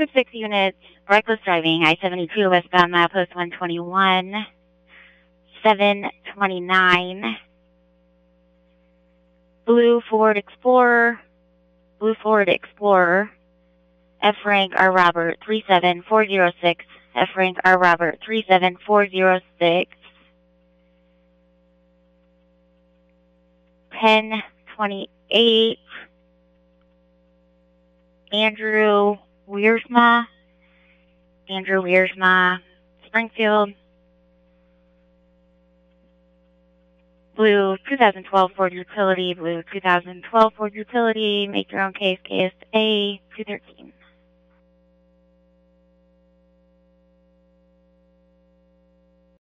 of 6 units, reckless driving, I-72 westbound milepost 121, 729. Blue Ford Explorer, F rank R Robert 37406, F rank R Robert 37406. 1028. Andrew Wiersma, Springfield. Blue 2012 Ford Utility, make your own case, KSA 213.